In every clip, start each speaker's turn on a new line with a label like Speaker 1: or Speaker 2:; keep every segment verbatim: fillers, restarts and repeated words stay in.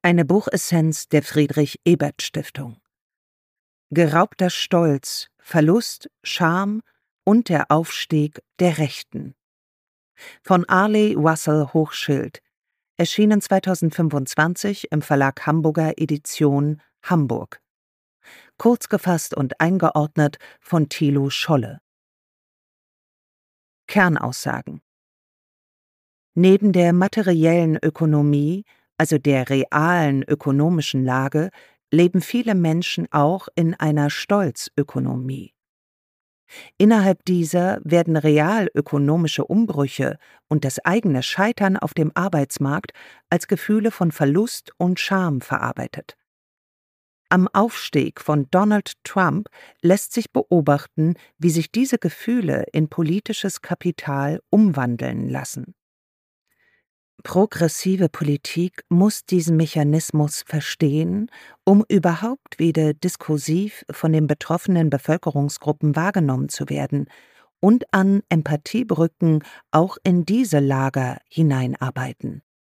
Speaker 1: Eine Buchessenz der Friedrich-Ebert-Stiftung. Geraubter Stolz, Verlust, Scham und der Aufstieg der Rechten. Von Arlie Russell Hochschild, erschienen zweitausendfünfundzwanzig im Verlag Hamburger Edition, Hamburg. Kurz gefasst und eingeordnet von Thilo Scholle. Kernaussagen: Neben der materiellen Ökonomie, also der realen ökonomischen Lage, leben viele Menschen auch in einer Stolzökonomie. Innerhalb dieser werden realökonomische Umbrüche und das eigene Scheitern auf dem Arbeitsmarkt als Gefühle von Verlust und Scham verarbeitet. Am Aufstieg von Donald Trump lässt sich beobachten, wie sich diese Gefühle in politisches Kapital umwandeln lassen. Progressive Politik muss diesen Mechanismus verstehen, um überhaupt wieder diskursiv von den betroffenen Bevölkerungsgruppen wahrgenommen zu werden und an Empathiebrücken auch in diese Lager hineinarbeiten.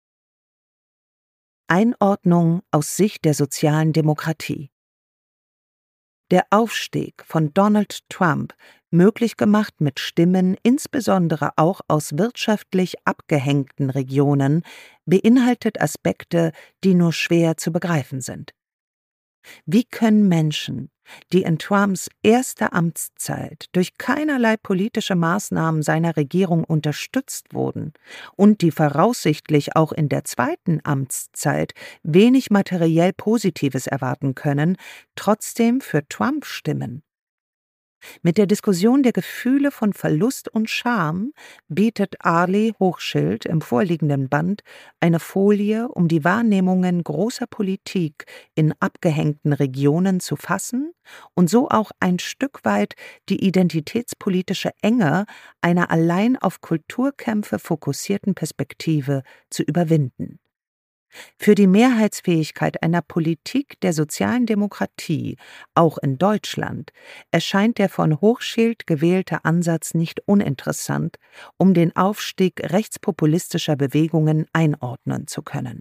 Speaker 1: Einordnung aus Sicht der sozialen Demokratie. Der Aufstieg von Donald Trump, möglich gemacht mit Stimmen insbesondere auch aus wirtschaftlich abgehängten Regionen, beinhaltet Aspekte, die nur schwer zu begreifen sind. Wie können Menschen, die in Trumps erster Amtszeit durch keinerlei politische Maßnahmen seiner Regierung unterstützt wurden und die voraussichtlich auch in der zweiten Amtszeit wenig materiell Positives erwarten können, trotzdem für Trump stimmen? Mit der Diskussion der Gefühle von Verlust und Scham bietet Arlie Hochschild im vorliegenden Band eine Folie, um die Wahrnehmungen großer Politik in abgehängten Regionen zu fassen und so auch ein Stück weit die identitätspolitische Enge einer allein auf Kulturkämpfe fokussierten Perspektive zu überwinden. Für die Mehrheitsfähigkeit einer Politik der sozialen Demokratie, auch in Deutschland, erscheint der von Hochschild gewählte Ansatz nicht uninteressant, um den Aufstieg rechtspopulistischer Bewegungen einordnen zu können.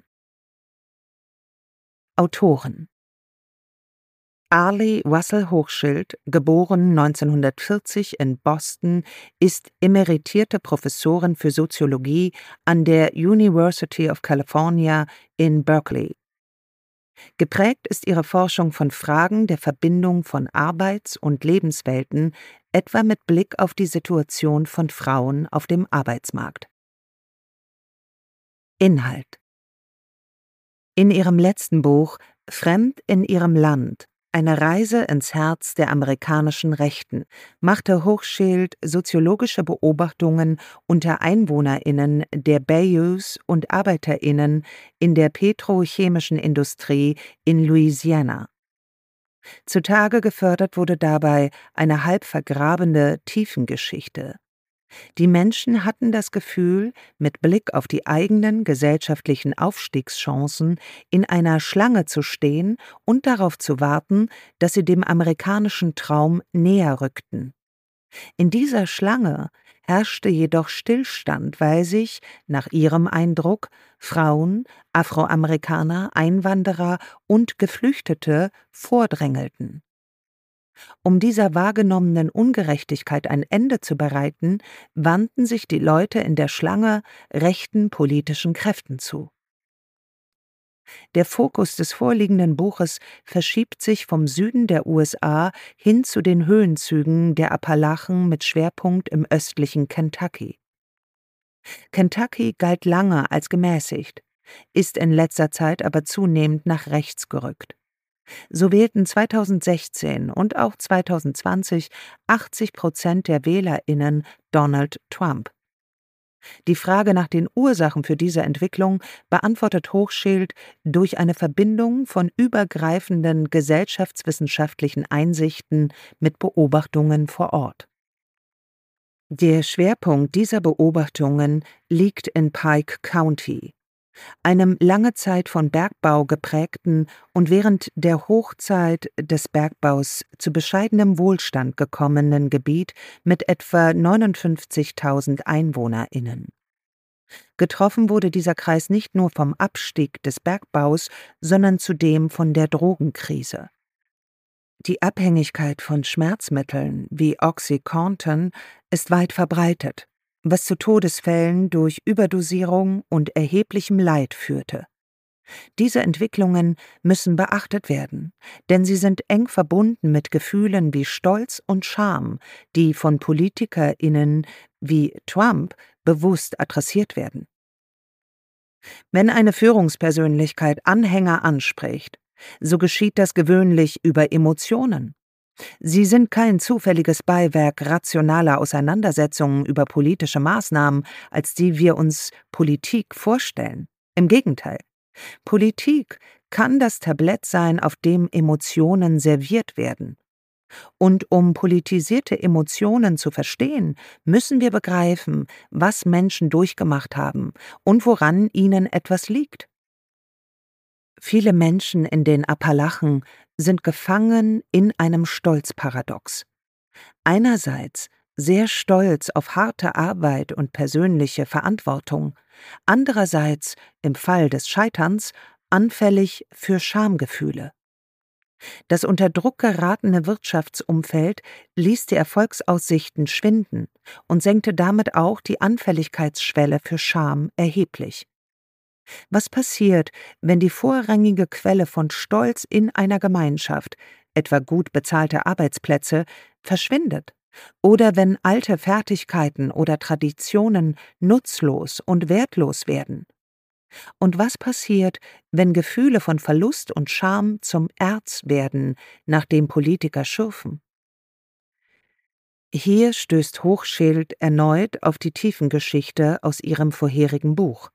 Speaker 1: Autoren: Arlie Russell Hochschild, geboren neunzehnhundertvierzig in Boston, ist emeritierte Professorin für Soziologie an der University of California in Berkeley. Geprägt ist ihre Forschung von Fragen der Verbindung von Arbeits- und Lebenswelten, etwa mit Blick auf die Situation von Frauen auf dem Arbeitsmarkt. Inhalt: In ihrem letzten Buch »Fremd in ihrem Land. Eine Reise ins Herz der amerikanischen Rechten« machte Hochschild soziologische Beobachtungen unter EinwohnerInnen der Bayous und ArbeiterInnen in der petrochemischen Industrie in Louisiana. Zutage gefördert wurde dabei eine halb vergrabene Tiefengeschichte. Die Menschen hatten das Gefühl, mit Blick auf die eigenen gesellschaftlichen Aufstiegschancen in einer Schlange zu stehen und darauf zu warten, dass sie dem amerikanischen Traum näher rückten. In dieser Schlange herrschte jedoch Stillstand, weil sich, nach ihrem Eindruck, Frauen, Afroamerikaner, Einwanderer und Geflüchtete vordrängelten. Um dieser wahrgenommenen Ungerechtigkeit ein Ende zu bereiten, wandten sich die Leute in der Schlange rechten politischen Kräften zu. Der Fokus des vorliegenden Buches verschiebt sich vom Süden der U S A hin zu den Höhenzügen der Appalachen mit Schwerpunkt im östlichen Kentucky. Kentucky galt lange als gemäßigt, ist in letzter Zeit aber zunehmend nach rechts gerückt. So wählten zweitausendsechzehn und auch zweitausendzwanzig achtzig Prozent der WählerInnen Donald Trump. Die Frage nach den Ursachen für diese Entwicklung beantwortet Hochschild durch eine Verbindung von übergreifenden gesellschaftswissenschaftlichen Einsichten mit Beobachtungen vor Ort. Der Schwerpunkt dieser Beobachtungen liegt in Pike County, einem lange Zeit von Bergbau geprägten und während der Hochzeit des Bergbaus zu bescheidenem Wohlstand gekommenen Gebiet mit etwa neunundfünfzigtausend EinwohnerInnen. Getroffen wurde dieser Kreis nicht nur vom Abstieg des Bergbaus, sondern zudem von der Drogenkrise. Die Abhängigkeit von Schmerzmitteln wie Oxycontin ist weit verbreitet, was zu Todesfällen durch Überdosierung und erheblichem Leid führte. Diese Entwicklungen müssen beachtet werden, denn sie sind eng verbunden mit Gefühlen wie Stolz und Scham, die von PolitikerInnen wie Trump bewusst adressiert werden. Wenn eine Führungspersönlichkeit Anhänger anspricht, so geschieht das gewöhnlich über Emotionen. Sie sind kein zufälliges Beiwerk rationaler Auseinandersetzungen über politische Maßnahmen, als die wir uns Politik vorstellen. Im Gegenteil. Politik kann das Tablett sein, auf dem Emotionen serviert werden. Und um politisierte Emotionen zu verstehen, müssen wir begreifen, was Menschen durchgemacht haben und woran ihnen etwas liegt. Viele Menschen in den Appalachen sind gefangen in einem Stolzparadox. Einerseits sehr stolz auf harte Arbeit und persönliche Verantwortung, andererseits, im Fall des Scheiterns, anfällig für Schamgefühle. Das unter Druck geratene Wirtschaftsumfeld ließ die Erfolgsaussichten schwinden und senkte damit auch die Anfälligkeitsschwelle für Scham erheblich. Was passiert, wenn die vorrangige Quelle von Stolz in einer Gemeinschaft, etwa gut bezahlte Arbeitsplätze, verschwindet? Oder wenn alte Fertigkeiten oder Traditionen nutzlos und wertlos werden? Und was passiert, wenn Gefühle von Verlust und Scham zum Erz werden, nach dem Politiker schürfen? Hier stößt Hochschild erneut auf die Tiefengeschichte aus ihrem vorherigen Buch.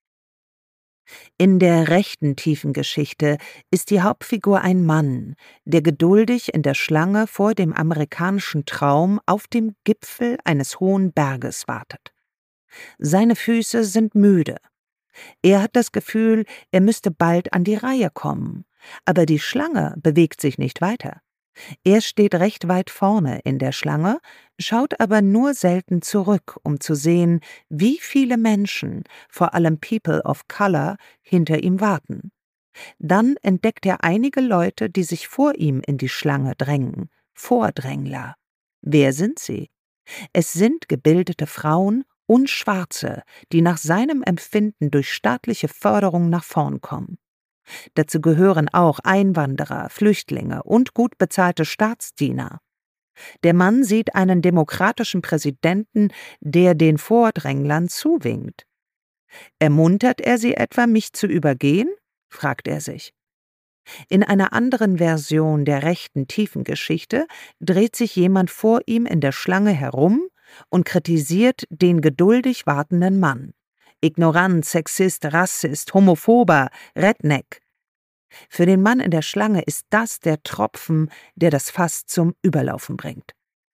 Speaker 1: In der rechten Tiefengeschichte ist die Hauptfigur ein Mann, der geduldig in der Schlange vor dem amerikanischen Traum auf dem Gipfel eines hohen Berges wartet. Seine Füße sind müde. Er hat das Gefühl, er müsste bald an die Reihe kommen, aber die Schlange bewegt sich nicht weiter. Er steht recht weit vorne in der Schlange, schaut aber nur selten zurück, um zu sehen, wie viele Menschen, vor allem People of Color, hinter ihm warten. Dann entdeckt er einige Leute, die sich vor ihm in die Schlange drängen, Vordrängler. Wer sind sie? Es sind gebildete Frauen und Schwarze, die nach seinem Empfinden durch staatliche Förderung nach vorn kommen. Dazu gehören auch Einwanderer, Flüchtlinge und gut bezahlte Staatsdiener. Der Mann sieht einen demokratischen Präsidenten, der den Vordränglern zuwinkt. Ermuntert er sie etwa, mich zu übergehen? Fragt er sich. In einer anderen Version der rechten Tiefengeschichte dreht sich jemand vor ihm in der Schlange herum und kritisiert den geduldig wartenden Mann. Ignorant, Sexist, Rassist, Homophober, Redneck. Für den Mann in der Schlange ist das der Tropfen, der das Fass zum Überlaufen bringt.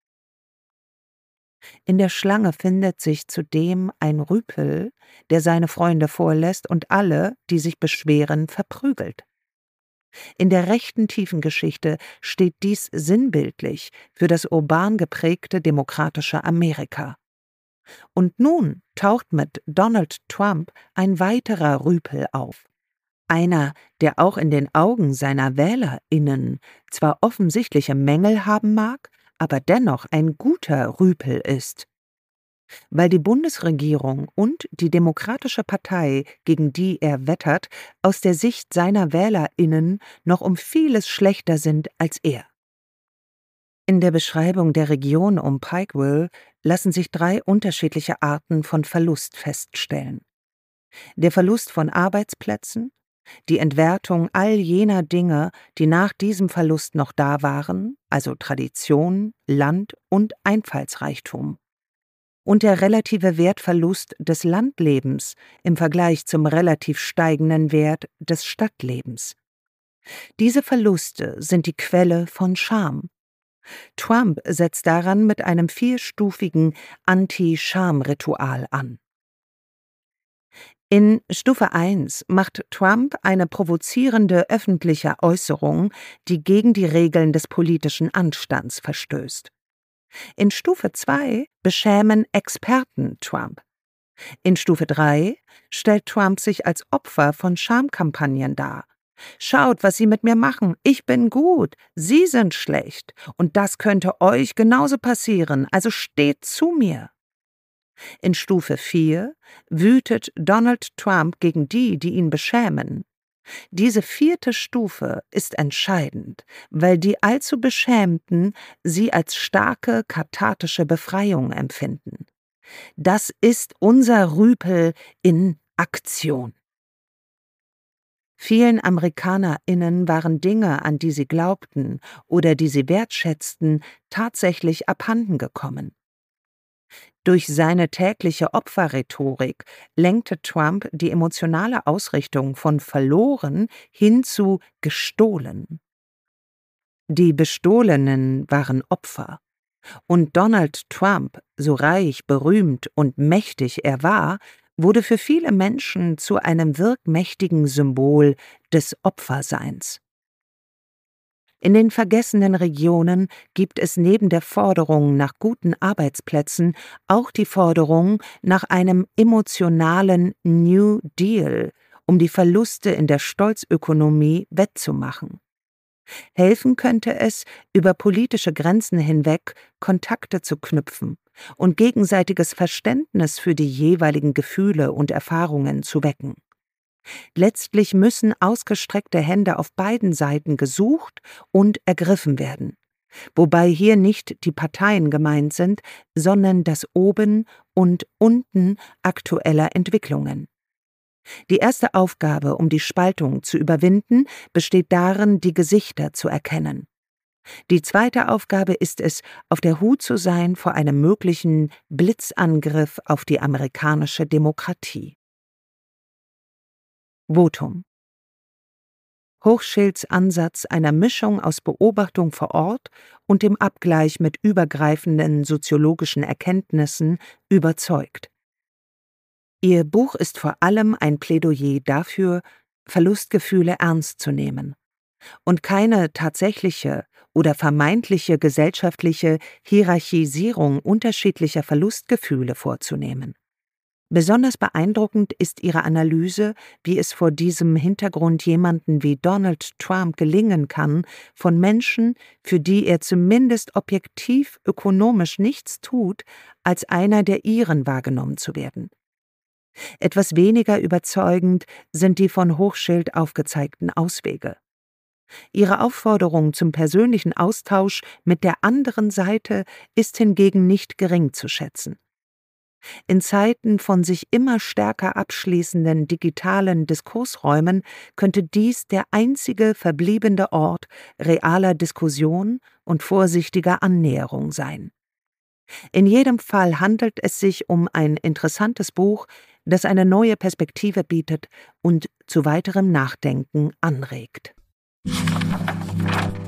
Speaker 1: In der Schlange findet sich zudem ein Rüpel, der seine Freunde vorlässt und alle, die sich beschweren, verprügelt. In der rechten Tiefengeschichte steht dies sinnbildlich für das urban geprägte demokratische Amerika. Und nun taucht mit Donald Trump ein weiterer Rüpel auf. Einer, der auch in den Augen seiner WählerInnen zwar offensichtliche Mängel haben mag, aber dennoch ein guter Rüpel ist. Weil die Bundesregierung und die Demokratische Partei, gegen die er wettert, aus der Sicht seiner WählerInnen noch um vieles schlechter sind als er. In der Beschreibung der Region um Pikeville lassen sich drei unterschiedliche Arten von Verlust feststellen. Der Verlust von Arbeitsplätzen, die Entwertung all jener Dinge, die nach diesem Verlust noch da waren, also Tradition, Land und Einfallsreichtum. Und der relative Wertverlust des Landlebens im Vergleich zum relativ steigenden Wert des Stadtlebens. Diese Verluste sind die Quelle von Scham. Trump setzt daran mit einem vierstufigen Anti-Scham-Ritual an. In Stufe eins macht Trump eine provozierende öffentliche Äußerung, die gegen die Regeln des politischen Anstands verstößt. In Stufe zwei beschämen Experten Trump. In Stufe drei stellt Trump sich als Opfer von Schamkampagnen dar. Schaut, was Sie mit mir machen. Ich bin gut, Sie sind schlecht. Und das könnte euch genauso passieren, also steht zu mir. In Stufe vier wütet Donald Trump gegen die, die ihn beschämen. Diese vierte Stufe ist entscheidend, weil die allzu Beschämten sie als starke kathartische Befreiung empfinden. Das ist unser Rüpel in Aktion. Vielen AmerikanerInnen waren Dinge, an die sie glaubten oder die sie wertschätzten, tatsächlich abhanden gekommen. Durch seine tägliche Opferrhetorik lenkte Trump die emotionale Ausrichtung von verloren hin zu gestohlen. Die Bestohlenen waren Opfer. Und Donald Trump, so reich, berühmt und mächtig er war, wurde für viele Menschen zu einem wirkmächtigen Symbol des Opferseins. In den vergessenen Regionen gibt es neben der Forderung nach guten Arbeitsplätzen auch die Forderung nach einem emotionalen New Deal, um die Verluste in der Stolzökonomie wettzumachen. Helfen könnte es, über politische Grenzen hinweg Kontakte zu knüpfen und gegenseitiges Verständnis für die jeweiligen Gefühle und Erfahrungen zu wecken. Letztlich müssen ausgestreckte Hände auf beiden Seiten gesucht und ergriffen werden, wobei hier nicht die Parteien gemeint sind, sondern das Oben und Unten aktueller Entwicklungen. Die erste Aufgabe, um die Spaltung zu überwinden, besteht darin, die Gesichter zu erkennen. Die zweite Aufgabe ist es, auf der Hut zu sein vor einem möglichen Blitzangriff auf die amerikanische Demokratie. Votum. Hochschilds Ansatz einer Mischung aus Beobachtung vor Ort und dem Abgleich mit übergreifenden soziologischen Erkenntnissen überzeugt. Ihr Buch ist vor allem ein Plädoyer dafür, Verlustgefühle ernst zu nehmen und keine tatsächliche oder vermeintliche gesellschaftliche Hierarchisierung unterschiedlicher Verlustgefühle vorzunehmen. Besonders beeindruckend ist ihre Analyse, wie es vor diesem Hintergrund jemanden wie Donald Trump gelingen kann, von Menschen, für die er zumindest objektiv ökonomisch nichts tut, als einer der ihren wahrgenommen zu werden. Etwas weniger überzeugend sind die von Hochschild aufgezeigten Auswege. Ihre Aufforderung zum persönlichen Austausch mit der anderen Seite ist hingegen nicht gering zu schätzen. In Zeiten von sich immer stärker abschließenden digitalen Diskursräumen könnte dies der einzige verbliebene Ort realer Diskussion und vorsichtiger Annäherung sein. In jedem Fall handelt es sich um ein interessantes Buch, das eine neue Perspektive bietet und zu weiterem Nachdenken anregt.